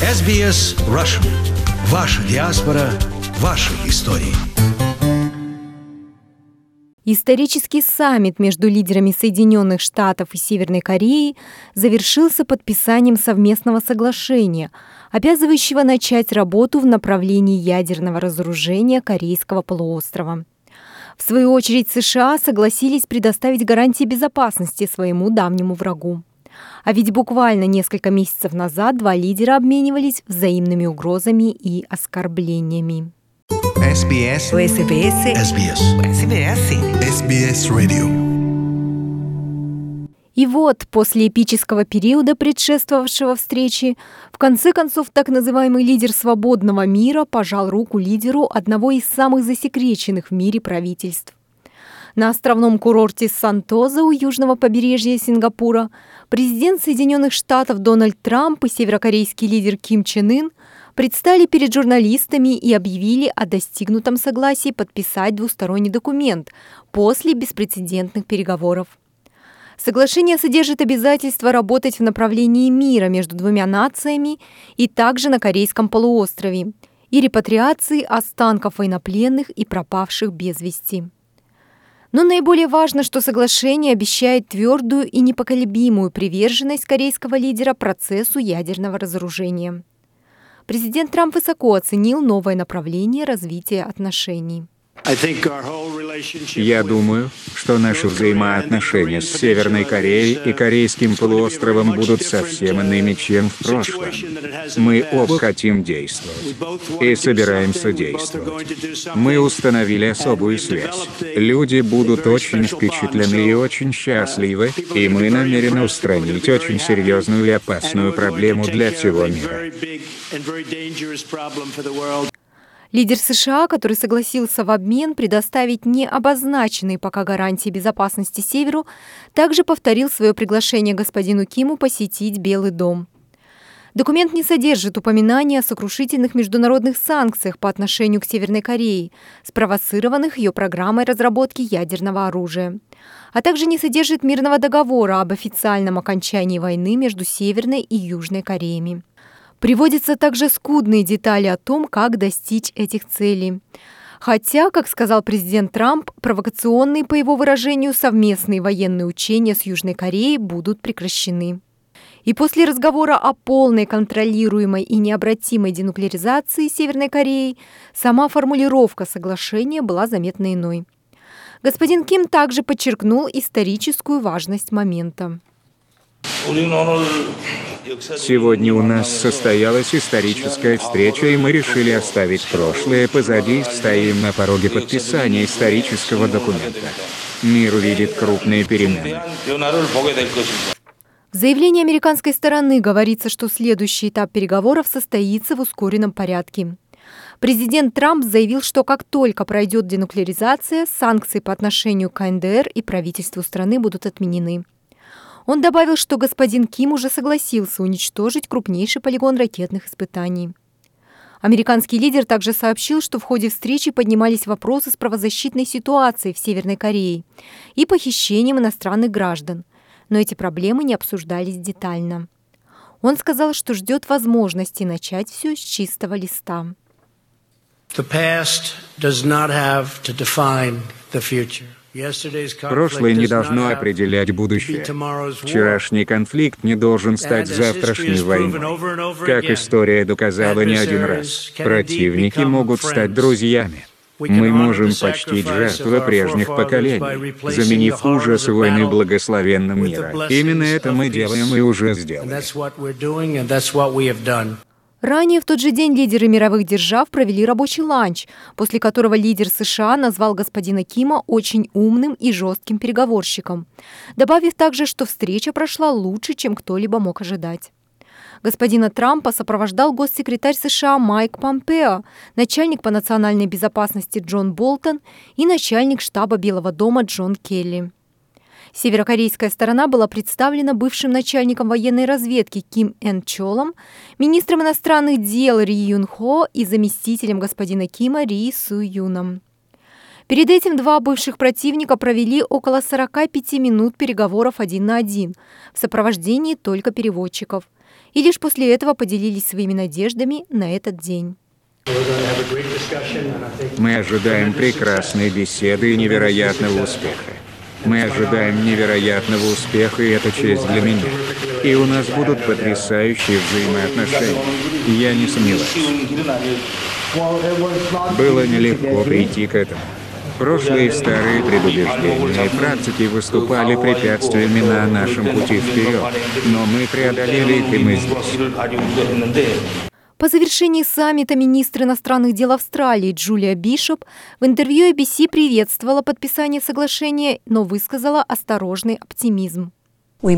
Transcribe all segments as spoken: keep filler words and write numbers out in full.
эс би эс Russian. Ваша диаспора, ваши истории. Исторический саммит между лидерами Соединенных Штатов и Северной Кореи завершился подписанием совместного соглашения, обязывающего начать работу в направлении ядерного разоружения Корейского полуострова. В свою очередь, США согласились предоставить гарантии безопасности своему давнему врагу. А ведь буквально несколько месяцев назад два лидера обменивались взаимными угрозами и оскорблениями. эс би эс. эс би эс. эс би эс. эс би эс Radio. И вот, после эпического периода, предшествовавшего встрече, в конце концов так называемый лидер свободного мира пожал руку лидеру одного из самых засекреченных в мире правительств. На островном курорте Сантоза у южного побережья Сингапура президент Соединенных Штатов Дональд Трамп и северокорейский лидер Ким Чен Ын предстали перед журналистами и объявили о достигнутом согласии подписать двусторонний документ после беспрецедентных переговоров. Соглашение содержит обязательство работать в направлении мира между двумя нациями и также на Корейском полуострове и репатриации останков военнопленных и пропавших без вести. Но наиболее важно, что соглашение обещает твердую и непоколебимую приверженность корейского лидера процессу ядерного разоружения. Президент Трамп высоко оценил новое направление развития отношений. Я думаю, что наши взаимоотношения с Северной Кореей и Корейским полуостровом будут совсем иными, чем в прошлом. Мы оба хотим действовать и собираемся действовать. Мы установили особую связь. Люди будут очень впечатлены и очень счастливы, и мы намерены устранить очень серьезную и опасную проблему для всего мира. Лидер США, который согласился в обмен предоставить необозначенные пока гарантии безопасности Северу, также повторил свое приглашение господину Киму посетить Белый дом. Документ не содержит упоминания о сокрушительных международных санкциях по отношению к Северной Корее, спровоцированных ее программой разработки ядерного оружия, а также не содержит мирного договора об официальном окончании войны между Северной и Южной Кореями. Приводятся также скудные детали о том, как достичь этих целей. Хотя, как сказал президент Трамп, провокационные, по его выражению, совместные военные учения с Южной Кореей будут прекращены. И после разговора о полной, контролируемой и необратимой денуклеаризации Северной Кореи сама формулировка соглашения была заметно иной. Господин Ким также подчеркнул историческую важность момента. Сегодня у нас состоялась историческая встреча, и мы решили оставить прошлое позади и стоим на пороге подписания исторического документа. Мир увидит крупные перемены. В заявлении американской стороны говорится, что следующий этап переговоров состоится в ускоренном порядке. Президент Трамп заявил, что как только пройдет денуклеаризация, санкции по отношению к ка эн дэ эр и правительству страны будут отменены. Он добавил, что господин Ким уже согласился уничтожить крупнейший полигон ракетных испытаний. Американский лидер также сообщил, что в ходе встречи поднимались вопросы с правозащитной ситуацией в Северной Корее и похищением иностранных граждан, но эти проблемы не обсуждались детально. Он сказал, что ждет возможности начать все с чистого листа. Прошлое не должно определять будущее. Вчерашний конфликт не должен стать завтрашней войной. Как история доказала не один раз, противники могут стать друзьями. Мы можем почтить жертвы прежних поколений, заменив ужас войны благословенным миром. Именно это мы делаем и уже сделали. Ранее в тот же день лидеры мировых держав провели рабочий ланч, после которого лидер США назвал господина Кима очень умным и жестким переговорщиком, добавив также, что встреча прошла лучше, чем кто-либо мог ожидать. Господина Трампа сопровождал госсекретарь США Майк Помпео, начальник по национальной безопасности Джон Болтон и начальник штаба Белого дома Джон Келли. Северокорейская сторона была представлена бывшим начальником военной разведки Ким Эн Чолом, министром иностранных дел Ри Юн Хо и заместителем господина Кима Ри Су Юном. Перед этим два бывших противника провели около сорока пяти минут переговоров один на один в сопровождении только переводчиков. и лишь после этого поделились своими надеждами на этот день. Мы ожидаем прекрасной беседы и невероятного успеха. Мы ожидаем невероятного успеха, и это честь для меня. И у нас будут потрясающие взаимоотношения. Я не сомневаюсь. Было нелегко прийти к этому. Прошлые старые предубеждения и практики выступали препятствиями на нашем пути вперед, но мы преодолели их, и мы здесь. По завершении саммита министр иностранных дел Австралии Джулия Бишоп в интервью эй би си приветствовала подписание соглашения, но высказала осторожный оптимизм. Мы,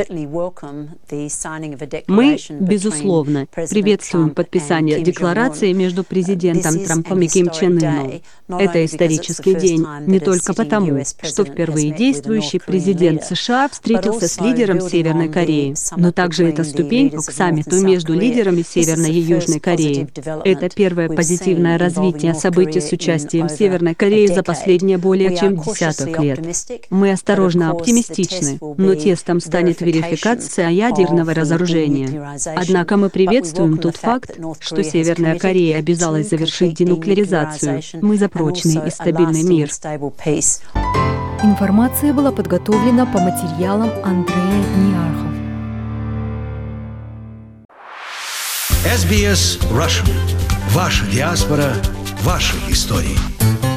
безусловно, приветствуем подписание декларации между президентом Трампом и Ким Чен Ыном. Это исторический день не только потому, что впервые действующий президент США встретился с лидером Северной Кореи, но также это ступенька к саммиту между лидерами Северной и Южной Кореи. Это первое позитивное развитие событий с участием Северной Кореи за последние более чем десяток лет. Мы осторожно оптимистичны, но тестом станет верификация ядерного разоружения. Однако мы приветствуем тот факт, что Северная Корея обязалась завершить денуклеаризацию. Мы за прочный и стабильный мир. Информация была подготовлена по материалам Андрея Ниархов. эс би эс Russian. Ваша диаспора, ваши истории.